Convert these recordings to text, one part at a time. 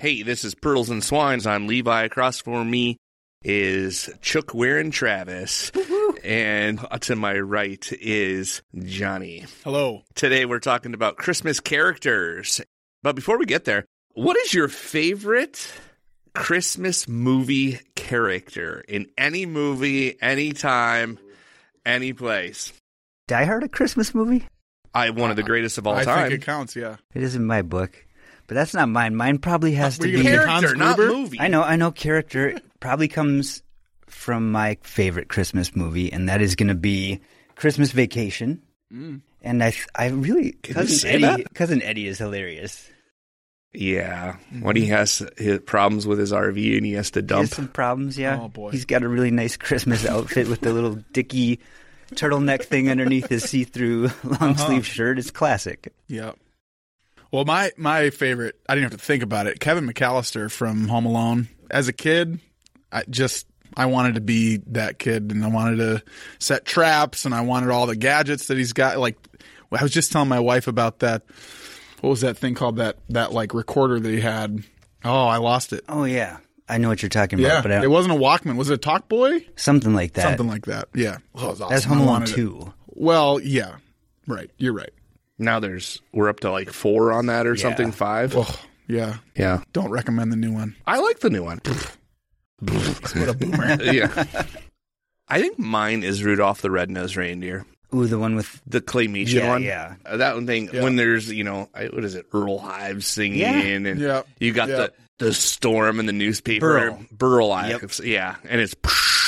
Hey, this is Pearls and Swines. I'm Levi. Across from me is Chuck Warren Travis. And to my right is Johnny. Hello. Today we're talking about Christmas characters. But before we get there, what is your favorite Christmas movie character in any movie, anytime, any place? Die Hard a Christmas movie? One of the greatest of all time. I think it counts, yeah. It is in my book. But that's not mine. Mine probably has to be... Character, not movie. I know character. It probably comes from my favorite Christmas movie, and that is going to be Christmas Vacation. And I really... Cousin Eddie is hilarious. Yeah. When he has his problems with his RV and he has to dump. He has some problems, yeah. Oh, boy. He's got a really nice Christmas outfit with the little dicky turtleneck thing underneath his see-through long-sleeve shirt. It's classic. Yeah. Well, my favorite, I didn't have to think about it, Kevin McAllister from Home Alone. As a kid, I wanted to be that kid, and I wanted to set traps, and I wanted all the gadgets that he's got. Like, I was just telling my wife about that. What was that thing called? That like recorder that he had. Oh, I lost it. Oh, yeah. I know what you're talking about. Yeah, but it wasn't a Walkman. Was it a Talkboy? Something like that. Something like that. Yeah. Oh, that was awesome. That's Home Alone 2. Well, yeah. Right. You're right. Now we're up to like 4 on that or something, 5. Oh, yeah. Yeah. Don't recommend the new one. I like the new one. What a boomer. Yeah. I think mine is Rudolph the Red-Nosed Reindeer. Ooh, the one with... The claymation one. Yeah. That one thing, when there's, what is it, Earl Hives singing, and you got the storm in the newspaper. Burl Ives. Yep. Yeah. And it's,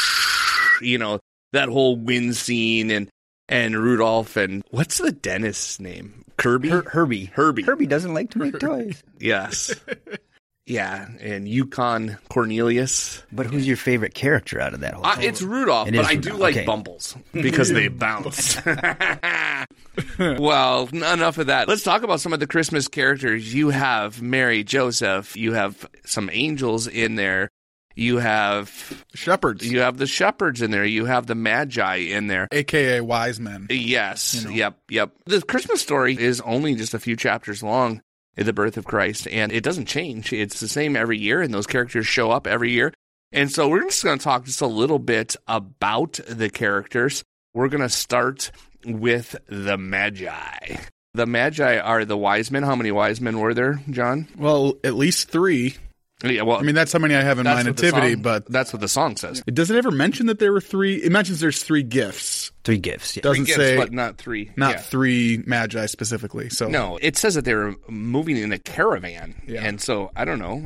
that whole wind scene and Rudolph and what's the dentist's name? Kirby? Herbie. Herbie doesn't like to make toys. Yes. Yeah, and Yukon Cornelius. But who's your favorite character out of that whole It's Rudolph, but I do like Bumbles because they bounce. Well, enough of that. Let's talk about some of the Christmas characters. You have Mary, Joseph. You have some angels in there. You have shepherds. You have the shepherds in there. You have the magi in there. AKA wise men. Yes. Yep. The Christmas story is only just a few chapters long, the birth of Christ, and it doesn't change. It's the same every year, and those characters show up every year. And so we're just going to talk just a little bit about the characters. We're going to start with the magi. The magi are the wise men. How many wise men were there, John? Well, at least 3. Yeah, well, I mean, that's how many I have in my nativity, but... That's what the song says. Does it ever mention that there were 3? It mentions there's 3 gifts. 3 gifts, yeah. Doesn't 3 say... gifts, but not 3. Not 3 magi specifically, so... No, it says that they were moving in a caravan, and so, I don't know.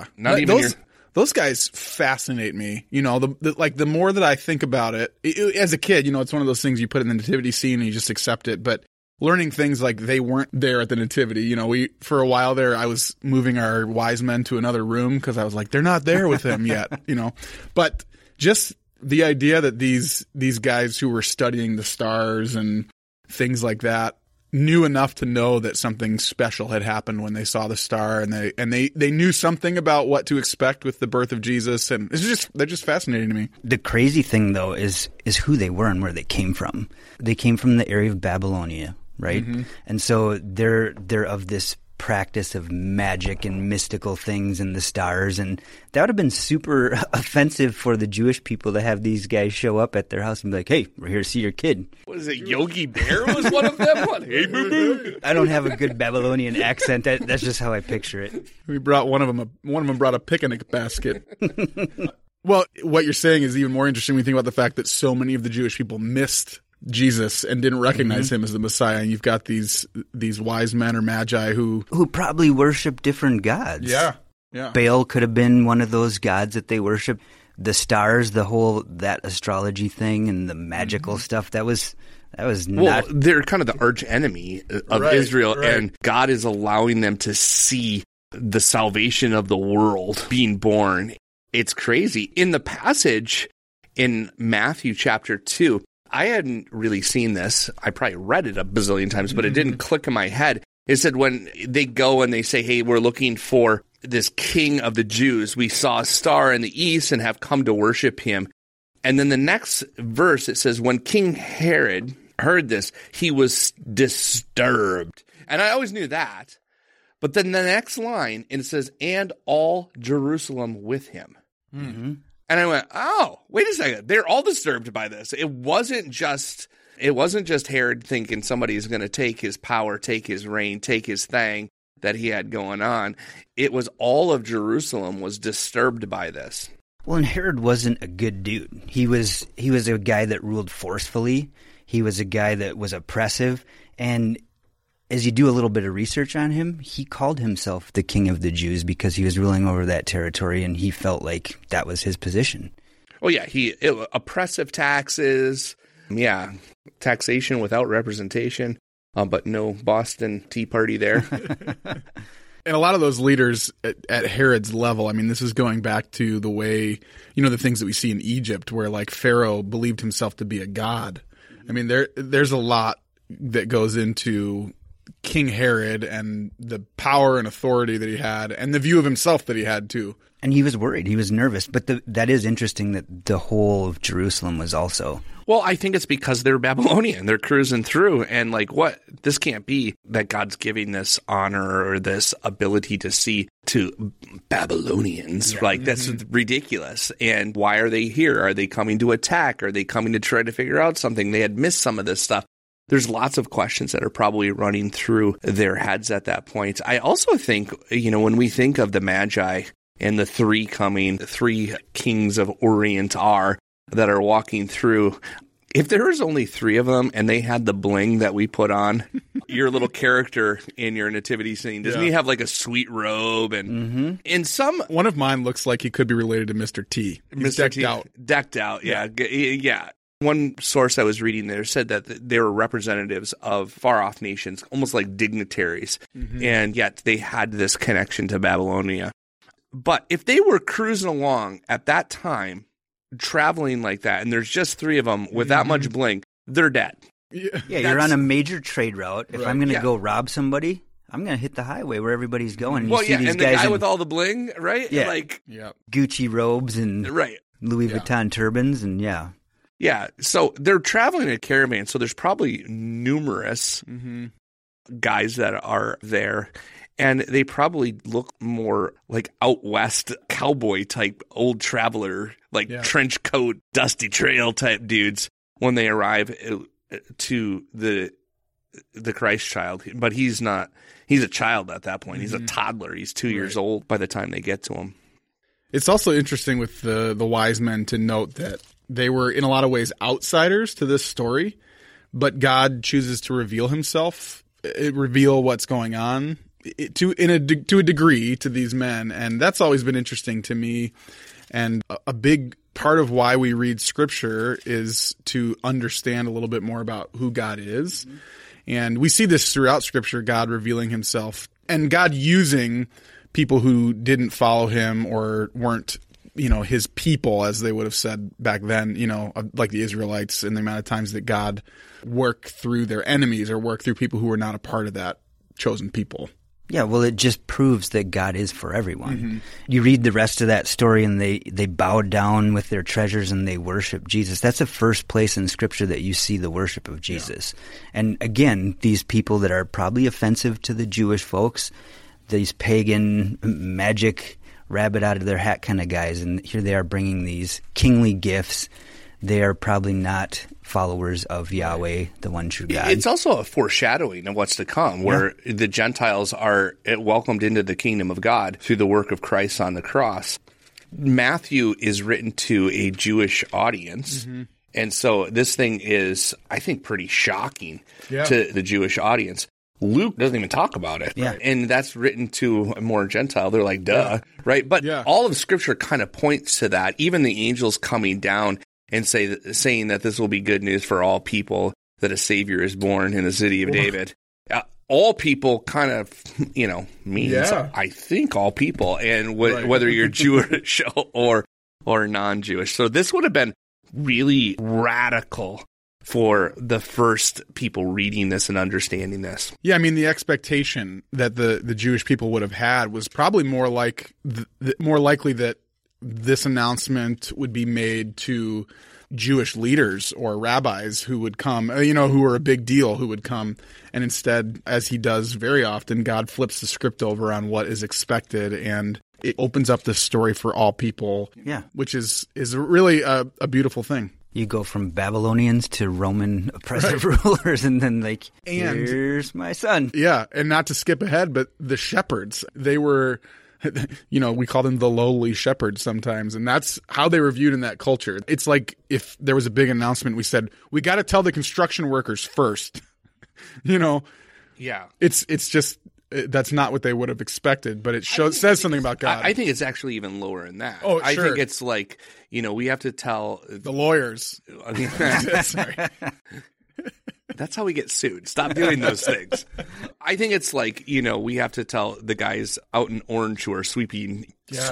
Those guys fascinate me. The more that I think about it, as a kid, it's one of those things you put in the nativity scene and you just accept it, but... Learning things like they weren't there at the nativity. For a while there, I was moving our wise men to another room because I was like, they're not there with him yet, But just the idea that these guys who were studying the stars and things like that knew enough to know that something special had happened when they saw the star, and they knew something about what to expect with the birth of Jesus, and they're just fascinating to me. The crazy thing though is who they were and where they came from. They came from the area of Babylonia. Right? Mm-hmm. And so they're of this practice of magic and mystical things and the stars, and that would have been super offensive for the Jewish people to have these guys show up at their house and be like, hey, we're here to see your kid. What is it, Yogi Bear was one of them? What? Hey, boo-boo. I don't have a good Babylonian accent. That's just how I picture it. We brought one of them brought a picnic basket. Well, what you're saying is even more interesting when you think about the fact that so many of the Jewish people missed Jesus and didn't recognize him as the Messiah. And you've got these wise men or magi who probably worship different gods. Yeah. Baal could have been one of those gods that they worship. The stars, that astrology thing and the magical stuff, that was not... Well, they're kind of the arch enemy of Israel, and God is allowing them to see the salvation of the world being born. It's crazy. In the passage in Matthew chapter 2, I hadn't really seen this. I probably read it a bazillion times, but it didn't click in my head. It said when they go and they say, hey, we're looking for this king of the Jews. We saw a star in the east and have come to worship him. And then the next verse, it says, when King Herod heard this, he was disturbed. And I always knew that. But then the next line, and it says, and all Jerusalem with him. Mm-hmm. And I went, oh, wait a second. They're all disturbed by this. It wasn't just Herod thinking somebody's going to take his power, take his reign, take his thing that he had going on. It was all of Jerusalem was disturbed by this. Well, and Herod wasn't a good dude. He was a guy that ruled forcefully. He was a guy that was oppressive. And as you do a little bit of research on him, he called himself the King of the Jews because he was ruling over that territory, and he felt like that was his position. Oh, yeah. Oppressive taxes. Yeah. Taxation without representation. But no Boston Tea Party there. And a lot of those leaders at Herod's level, I mean, this is going back to the way, the things that we see in Egypt where like Pharaoh believed himself to be a god. I mean, there's a lot that goes into King Herod and the power and authority that he had and the view of himself that he had too. And he was worried. He was nervous. But that is interesting that the whole of Jerusalem was also. Well, I think it's because they're Babylonian. They're cruising through and like, what? This can't be that God's giving this honor or this ability to see to Babylonians. Yeah. Like, that's ridiculous. And why are they here? Are they coming to attack? Are they coming to try to figure out something? They had missed some of this stuff. There's lots of questions that are probably running through their heads at that point. I also think, when we think of the Magi and the three kings of Orient that are walking through, if there was only three of them and they had the bling that we put on, your little character in your nativity scene, doesn't he have like a sweet robe? And in some... One of mine looks like he could be related to Mr. T. He's decked out. Decked out, yeah. One source I was reading there said that they were representatives of far-off nations, almost like dignitaries, and yet they had this connection to Babylonia. But if they were cruising along at that time, traveling like that, and there's just three of them with that much bling, they're dead. Yeah, you're on a major trade route. If I'm going to go rob somebody, I'm going to hit the highway where everybody's going. And you see these and guys the guy with all the bling, right? Yeah, like Gucci robes and Louis Vuitton turbans, and Yeah, so they're traveling in a caravan, so there's probably numerous guys that are there, and they probably look more like out west cowboy type old traveler, like trench coat, dusty trail type dudes when they arrive to the Christ child. But he's not, he's a child at that point. He's a toddler. He's 2 years old by the time they get to him. It's also interesting with the wise men to note that they were in a lot of ways outsiders to this story, but God chooses to reveal himself, reveal what's going on to a degree to these men. And that's always been interesting to me. And a big part of why we read scripture is to understand a little bit more about who God is. And we see this throughout scripture, God revealing himself and God using people who didn't follow him or weren't, his people, as they would have said back then, like the Israelites, and the amount of times that God worked through their enemies or worked through people who were not a part of that chosen people. Yeah, well, it just proves that God is for everyone. You read the rest of that story, and they bowed down with their treasures and they worship Jesus. That's the first place in Scripture that you see the worship of Jesus. And again, these people that are probably offensive to the Jewish folks, these pagan magic rabbit out of their hat kind of guys, and here they are bringing these kingly gifts. They are probably not followers of Yahweh, the one true God. It's also a foreshadowing of what's to come, where the Gentiles are welcomed into the kingdom of God through the work of Christ on the cross. Matthew is written to a Jewish audience, and so this thing is, I think, pretty shocking to the Jewish audience. Luke doesn't even talk about it. Yeah. And that's written to a more Gentile. They're like, duh, right? But all of Scripture kind of points to that. Even the angels coming down and saying that this will be good news for all people, that a Savior is born in the city of David. All people kind of, means, I think, all people, and whether you're Jewish or non-Jewish. So this would have been really radical for the first people reading this and understanding this. Yeah, I mean, the expectation that the Jewish people would have had was probably more like more likely that this announcement would be made to Jewish leaders or rabbis who would come, who were a big deal, who would come. And instead, as he does very often, God flips the script over on what is expected, and it opens up this story for all people, which is really a beautiful thing. You go from Babylonians to Roman oppressive rulers, and then here's my son. Yeah, and not to skip ahead, but the shepherds, they were, we call them the lowly shepherds sometimes, and that's how they were viewed in that culture. It's like if there was a big announcement, we said, we got to tell the construction workers first. Yeah. It's just, that's not what they would have expected, but it says something about God. I think it's actually even lower than that. Oh, sure. I think it's like, we have to tell the lawyers. Sorry. That's how we get sued. Stop doing those things. I think it's like, we have to tell the guys out in orange who are sweeping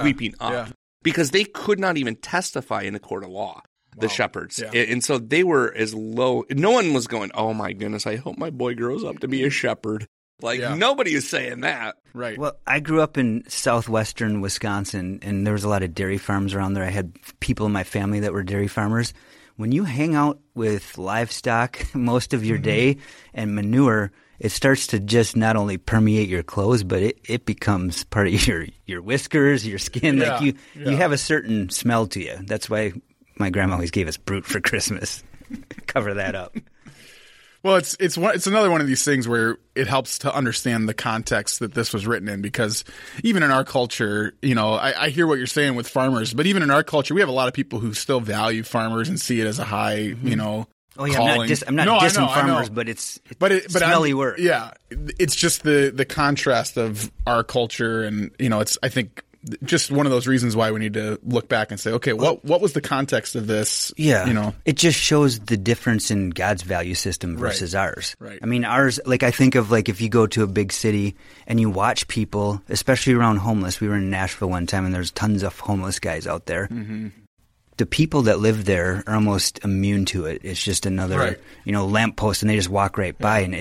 up because they could not even testify in a court of law. The shepherds. Yeah. And so they were as low. No one was going, oh my goodness, I hope my boy grows up to be a shepherd. Nobody is saying that. Right. Well, I grew up in southwestern Wisconsin, and there was a lot of dairy farms around there. I had people in my family that were dairy farmers. When you hang out with livestock most of your day and manure, it starts to just not only permeate your clothes, but it becomes part of your whiskers, your skin. Yeah. You have a certain smell to you. That's why my grandma always gave us Brute for Christmas. Cover that up. Well, it's another one of these things where it helps to understand the context that this was written in, because even in our culture, I hear what you're saying with farmers, but even in our culture, we have a lot of people who still value farmers and see it as a high, Oh yeah, calling. I'm not dissing farmers, but it's smelly word. Yeah, it's just the contrast of our culture, and it's, I think, just one of those reasons why we need to look back and say, okay, what was the context of this? Yeah. It just shows the difference in God's value system versus ours. Right. I mean, ours, I think of if you go to a big city and you watch people, especially around homeless. We were in Nashville one time and there's tons of homeless guys out there. Mm-hmm. The people that live there are almost immune to it. It's just another, lamppost, and they just walk right by, and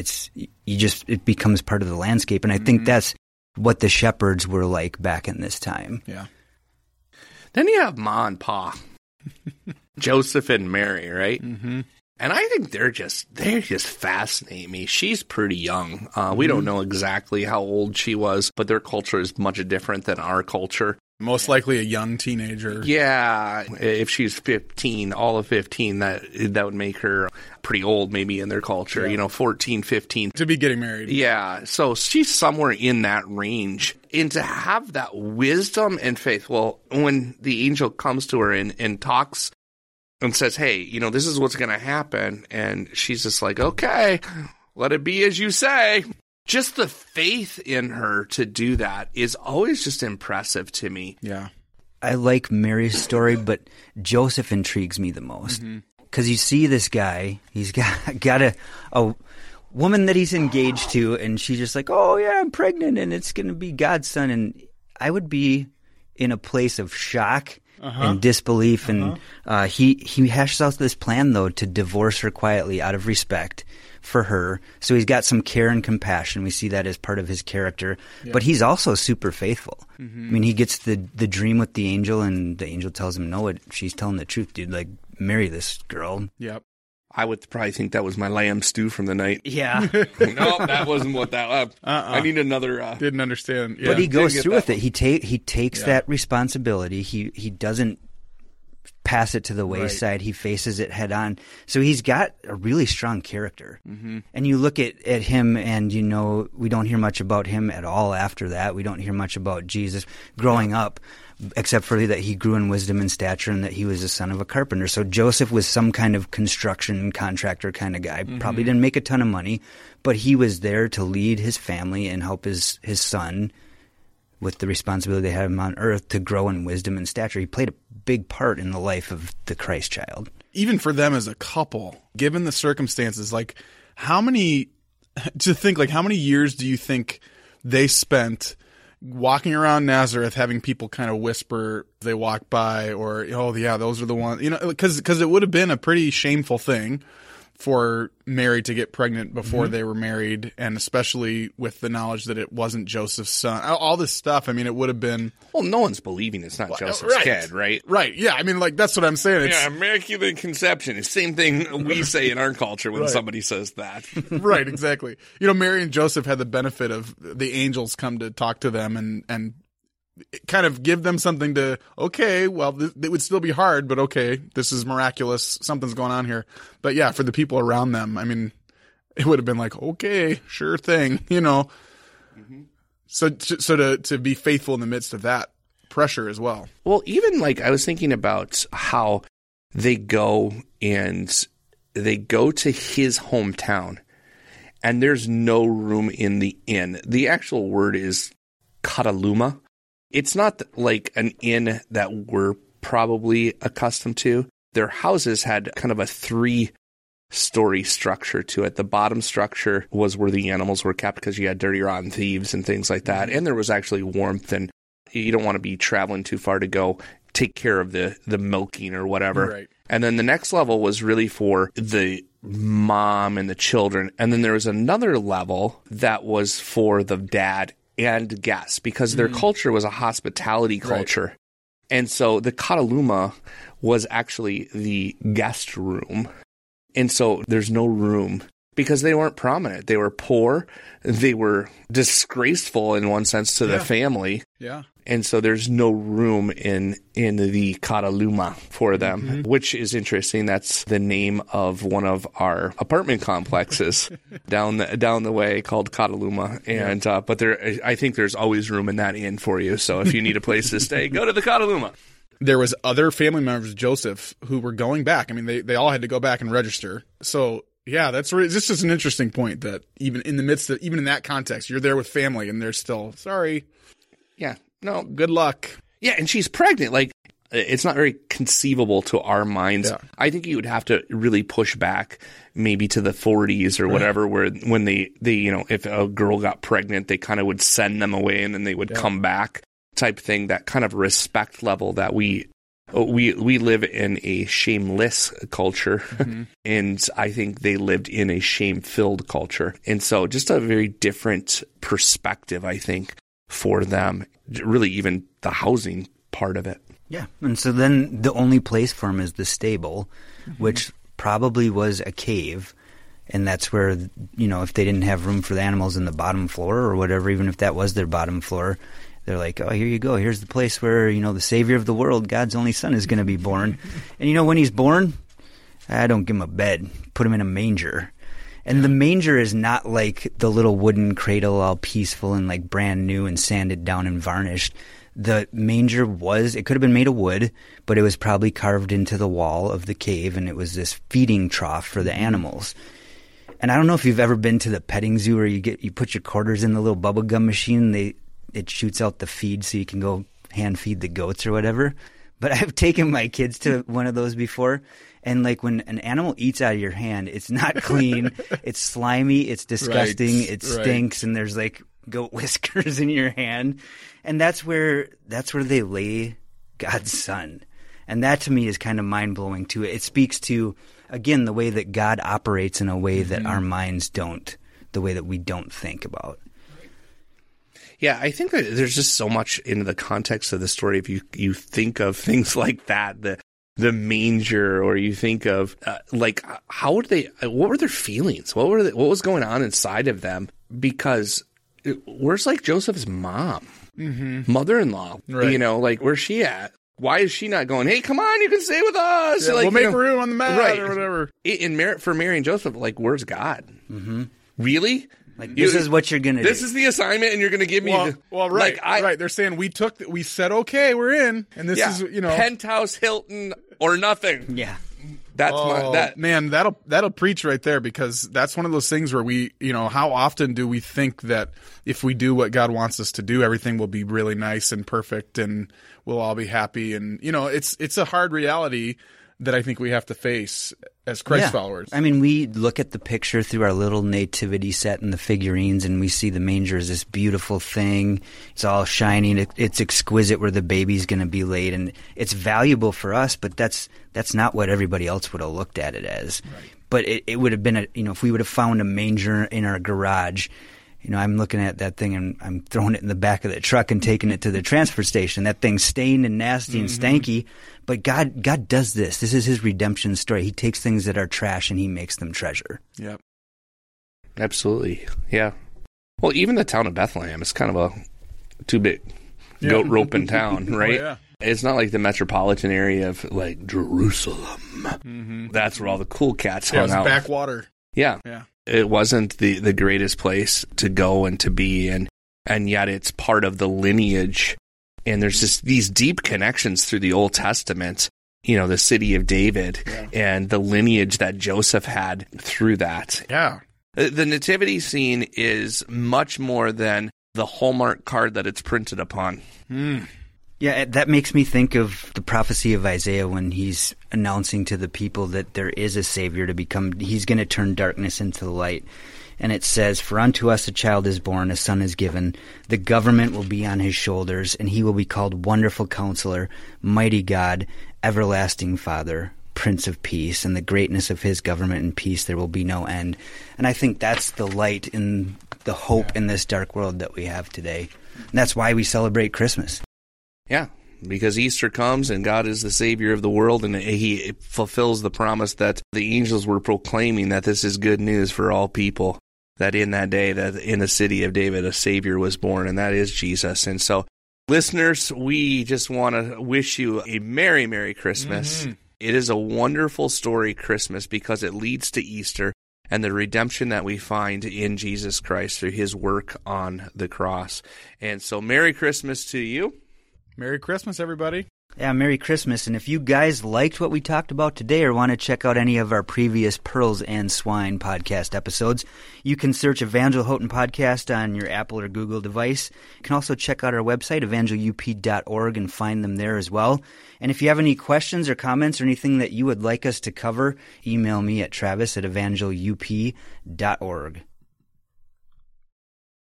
it becomes part of the landscape. And I think that's what the shepherds were like back in this time. Yeah. Then you have Ma and Pa, Joseph and Mary, right? Mm-hmm. And I think they just fascinate me. She's pretty young. We don't know exactly how old she was, but their culture is much different than our culture. Most likely a young teenager. Yeah. If she's 15, all of 15, that would make her pretty old maybe in their culture, 14, 15. To be getting married. Yeah. So she's somewhere in that range. And to have that wisdom and faith, well, when the angel comes to her and talks and says, hey, this is what's going to happen. And she's just like, okay, let it be as you say. Just the faith in her to do that is always just impressive to me. Yeah. I like Mary's story, but Joseph intrigues me the most. Because you see this guy, he's got a woman that he's engaged to, and she's just like, oh, yeah, I'm pregnant, and it's going to be God's son. And I would be in a place of shock and disbelief. And he hashes out this plan, though, to divorce her quietly out of respect for her. So he's got some care and compassion. We see that as part of his character. Yeah. But he's also super faithful. Mm-hmm. I mean, he gets the dream with the angel, and the angel tells him, no, she's telling the truth, dude. Marry this girl. Yep. I would probably think that was my lamb stew from the night. Yeah. No, that wasn't what that I need another. Didn't understand. Yeah. But he goes through with it. He takes that responsibility. He doesn't pass it to the wayside. Right. He faces it head on. So he's got a really strong character. Mm-hmm. And you look at him, and we don't hear much about him at all after that. We don't hear much about Jesus growing up, except for that he grew in wisdom and stature, and that he was the son of a carpenter. So Joseph was some kind of construction contractor kind of guy. Mm-hmm. Probably didn't make a ton of money, but he was there to lead his family and help his son with the responsibility they had him on earth to grow in wisdom and stature. He played a big part in the life of the Christ child. Even for them as a couple, given the circumstances, how many years do you think they spent walking around Nazareth, having people kind of whisper they walk by, or, oh yeah, those are the ones, because it would have been a pretty shameful thing for Mary to get pregnant before they were married, and especially with the knowledge that it wasn't Joseph's son. All this stuff, I mean, it would have been... Well, no one's believing it's not Joseph's kid, right? Right, yeah. I mean, like, that's what I'm saying. Yeah, Immaculate Conception. It's the same thing we say in our culture when somebody says that. Right, exactly. You know, Mary and Joseph had the benefit of the angels come to talk to them and kind of give them something to, okay, well, it would still be hard, but okay, this is miraculous. Something's going on here. But yeah, for the people around them, I mean, it would have been like, okay, sure thing, you know. Mm-hmm. So to be faithful in the midst of that pressure as well. Well, even like I was thinking about how they go to his hometown, and there's no room in the inn. The actual word is kataluma. It's not like an inn that we're probably accustomed to. Their houses had kind of a 3-story structure to it. The bottom structure was where the animals were kept because you had dirty, rotten thieves and things like that. And there was actually warmth, and you don't want to be traveling too far to go take care of the milking or whatever. Right. And then the next level was really for the mom and the children. And then there was another level that was for the dad and guests, because their culture was a hospitality culture. Right. And so the kataluma was actually the guest room. And so there's no room because they weren't prominent. They were poor. They were disgraceful in one sense to the family. Yeah. And so there's no room in the kataluma for them, which is interesting. That's the name of one of our apartment complexes down the way called Kataluma. And but I think there's always room in that inn for you. So if you need a place to stay, go to the Kataluma. There was other family members of Joseph who were going back. I mean, they all had to go back and register. So yeah, this is an interesting point that even in the midst of, even in that context, you're there with family and they're still, sorry. Yeah. No, good luck. Yeah, and she's pregnant. Like, it's not very conceivable to our minds. Yeah. I think you would have to really push back maybe to the 40s or whatever, where when they if a girl got pregnant, they kind of would send them away and then they would come back type thing, that kind of respect level that we live in a shameless culture. And I think they lived in a shame-filled culture. And so just a very different perspective, I think, for them. Really, even the housing part of it. Yeah. And so then the only place for him is the stable, which probably was a cave. And that's where, if they didn't have room for the animals in the bottom floor or whatever, even if that was their bottom floor, they're like, oh, here you go. Here's the place where, the Savior of the world, God's only son, is going to be born. And when he's born, I don't give him a bed. Put him in a manger. And the manger is not like the little wooden cradle all peaceful and like brand new and sanded down and varnished. The manger it could have been made of wood, but it was probably carved into the wall of the cave, and it was this feeding trough for the animals. And I don't know if you've ever been to the petting zoo where you put your quarters in the little bubble gum machine, and it shoots out the feed so you can go hand feed the goats or whatever. But I've taken my kids to one of those before. And like when an animal eats out of your hand, it's not clean, it's slimy, it's disgusting, it stinks, and there's like goat whiskers in your hand. And that's where they lay God's son. And that to me is kind of mind-blowing too. It speaks to, again, the way that God operates in a way that our minds don't, the way that we don't think about. Yeah, I think that there's just so much in the context of the story. If you think of things like that, the manger, or you think of what were their feelings? What was going on inside of them? Because where's like Joseph's mom, mother-in-law? Right. Where's she at? Why is she not going, hey, come on, you can stay with us? Yeah, we'll make room on the mat or whatever. For Mary and Joseph, like, where's God? Really? Like, this is what you're going to do. This is the assignment, and you're going to give me right. Right. They're saying we said, okay, we're in, and this is, Penthouse, Hilton, or nothing. Yeah. That's man, that'll preach right there, because that's one of those things where we, how often do we think that if we do what God wants us to do, everything will be really nice and perfect and we'll all be happy. And, it's a hard reality that I think we have to face as Christ followers. I mean, we look at the picture through our little nativity set and the figurines, and we see the manger as this beautiful thing. It's all shiny. It's exquisite where the baby's going to be laid, and it's valuable for us, but that's not what everybody else would have looked at it as. Right. But it would have been, if we would have found a manger in our garage, I'm looking at that thing and I'm throwing it in the back of the truck and taking it to the transfer station. That thing's stained and nasty and stanky. But God does this. This is his redemption story. He takes things that are trash and he makes them treasure. Yep. Absolutely. Yeah. Well, even the town of Bethlehem is kind of a too-big goat roping town, right? Oh, yeah. It's not like the metropolitan area of like Jerusalem. Mm-hmm. That's where all the cool cats hung out. Backwater. Yeah. Yeah. It wasn't the greatest place to go and to be, and yet it's part of the lineage. And there's just these deep connections through the Old Testament, the city of David and the lineage that Joseph had through that. Yeah. The nativity scene is much more than the Hallmark card that it's printed upon. Mm. Yeah, that makes me think of the prophecy of Isaiah when he's announcing to the people that there is a Savior he's going to turn darkness into the light. And it says, "For unto us a child is born, a son is given. The government will be on his shoulders, and he will be called Wonderful Counselor, Mighty God, Everlasting Father, Prince of Peace. And the greatness of his government and peace there will be no end." And I think that's the light and the hope in this dark world that we have today. And that's why we celebrate Christmas. Yeah, because Easter comes and God is the Savior of the world, and he fulfills the promise that the angels were proclaiming, that this is good news for all people, that in that day, that in the city of David, a Savior was born, and that is Jesus. And so, listeners, we just want to wish you a Merry, Merry Christmas. Mm-hmm. It is a wonderful story, Christmas, because it leads to Easter and the redemption that we find in Jesus Christ through his work on the cross. And so, Merry Christmas to you. Merry Christmas, everybody. Yeah, Merry Christmas. And if you guys liked what we talked about today or want to check out any of our previous Pearls and Swine podcast episodes, you can search Evangel Houghton Podcast on your Apple or Google device. You can also check out our website, evangelup.org, and find them there as well. And if you have any questions or comments or anything that you would like us to cover, email me at travis@evangelup.org.